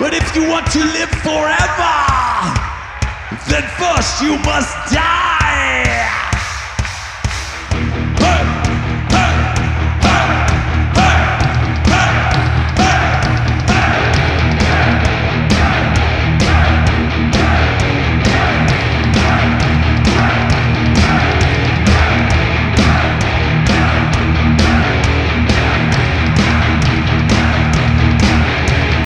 But if you want to live forever, then first you must die.